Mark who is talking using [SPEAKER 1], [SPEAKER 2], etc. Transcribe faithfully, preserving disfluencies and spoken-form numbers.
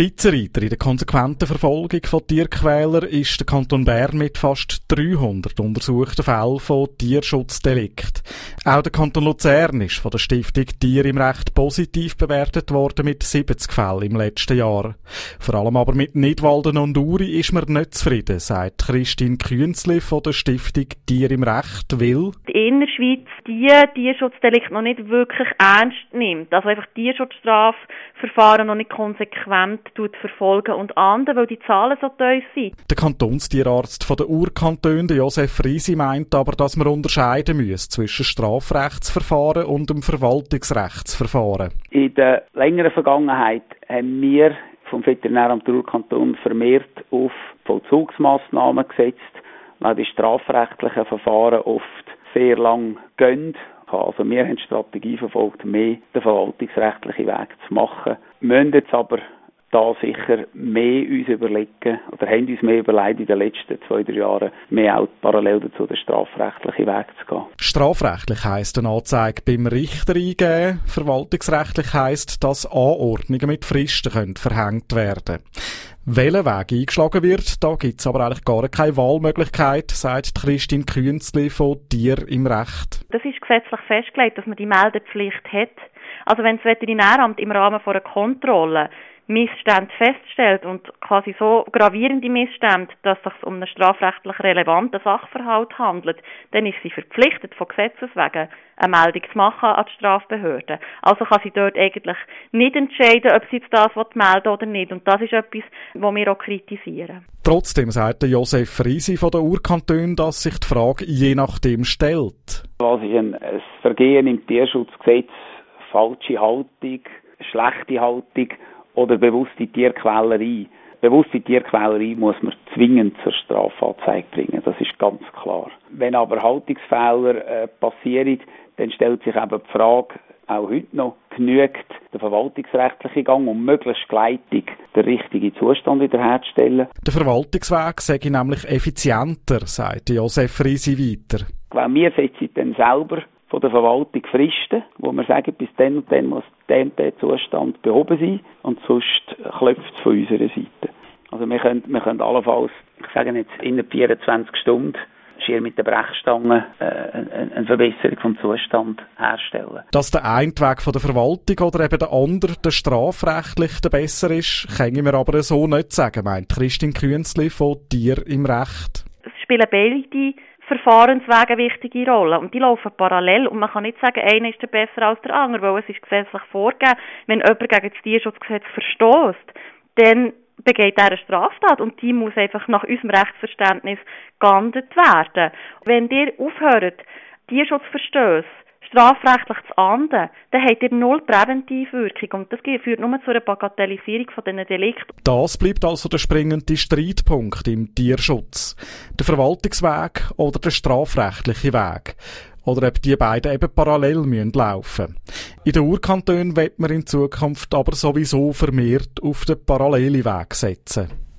[SPEAKER 1] Spitzenreiter in der konsequenten Verfolgung von Tierquälern ist der Kanton Bern mit fast dreihundert untersuchten Fällen von Tierschutzdelikten. Auch der Kanton Luzern ist von der Stiftung Tier im Recht positiv bewertet worden mit siebzig Fällen im letzten Jahr. Vor allem aber mit Nidwalden und Uri ist man nicht zufrieden, sagt Christine Künzli von der Stiftung Tier im Recht, weil
[SPEAKER 2] die Innerschweiz die Tierschutzdelikte noch nicht wirklich ernst nimmt. Also einfach Tierschutzstrafverfahren noch nicht konsequent verfolgen und ahnden, weil die Zahlen so tief sind.
[SPEAKER 1] Der Kantonstierarzt von der Urkantone, Josef Riesi, meint aber, dass man unterscheiden muss zwischen Strafrechtsverfahren und dem Verwaltungsrechtsverfahren.
[SPEAKER 3] In der längeren Vergangenheit haben wir vom Veterinäramt der Urkanton vermehrt auf Vollzugsmassnahmen gesetzt, weil die strafrechtlichen Verfahren oft sehr lang gehen. Also wir haben die Strategie verfolgt, mehr den verwaltungsrechtlichen Weg zu machen. Wir müssen jetzt aber da sicher mehr uns überlegen, oder haben uns mehr überlegt in den letzten zwei, drei Jahren, mehr auch parallel dazu den strafrechtlichen Weg zu gehen.
[SPEAKER 1] Strafrechtlich heisst eine Anzeige beim Richter eingeben. Verwaltungsrechtlich heisst, dass Anordnungen mit Fristen können verhängt werden. Welcher Weg eingeschlagen wird, da gibt's aber eigentlich gar keine Wahlmöglichkeit, sagt Christine Künzli von Tier im Recht.
[SPEAKER 2] Das ist gesetzlich festgelegt, dass man die Meldepflicht hat. Also wenn das Veterinäramt im Rahmen von einer Kontrolle Missstände feststellt und quasi so gravierende Missstände, dass es sich um einen strafrechtlich relevanten Sachverhalt handelt, dann ist sie verpflichtet, von Gesetzes wegen eine Meldung zu machen an die Strafbehörden. Also kann sie dort eigentlich nicht entscheiden, ob sie jetzt das melden will oder nicht. Und das ist etwas, was wir auch kritisieren.
[SPEAKER 1] Trotzdem sagt Josef Riesi von der Urkantone, dass sich die Frage je nachdem stellt.
[SPEAKER 3] Quasi ein, ein Vergehen im Tierschutzgesetz, falsche Haltung, schlechte Haltung oder bewusste Tierquälerei. Bewusste Tierquälerei muss man zwingend zur Strafanzeige bringen, das ist ganz klar. Wenn aber Haltungsfehler äh, passieren, dann stellt sich eben die Frage, auch heute noch, genügt der verwaltungsrechtliche Gang, um möglichst gleichzeitig den richtigen Zustand wiederherzustellen.
[SPEAKER 1] Der Verwaltungsweg sei nämlich effizienter, sagt Josef Riesi weiter.
[SPEAKER 3] Weil wir setzen dann selber von der Verwaltung Fristen, wo wir sagen, bis dann und dann muss der und der Zustand behoben sein und sonst klopft es von unserer Seite. Also wir können, wir können allenfalls, ich sage jetzt, innerhalb vierundzwanzig Stunden schier mit der Brechstange äh, eine, eine Verbesserung vom Zustand herstellen.
[SPEAKER 1] Dass der eine Weg von der Verwaltung oder eben der andere, der strafrechtlich der besser ist, können wir aber so nicht sagen, meint Christine Künzli von Tier im Recht.
[SPEAKER 2] Es spielen beide Verfahrenswege eine wichtige Rolle. Und die laufen parallel. Und man kann nicht sagen, einer ist besser als der andere, weil es ist gesetzlich vorgegeben. Wenn jemand gegen das Tierschutzgesetz verstößt, dann begeht er eine Straftat und die muss einfach nach unserem Rechtsverständnis geahndet werden. Wenn ihr aufhört, Tierschutzverstöße strafrechtlich zu ahnden, dann habt ihr null Präventivwirkung und das führt nur zu einer Bagatellisierung von diesen Delikten.
[SPEAKER 1] Das bleibt also der springende Streitpunkt im Tierschutz. Der Verwaltungsweg oder der strafrechtliche Weg. Oder ob die beiden eben parallel müssen laufen. In den Urkantonen wird man in Zukunft aber sowieso vermehrt auf den parallelen Weg setzen.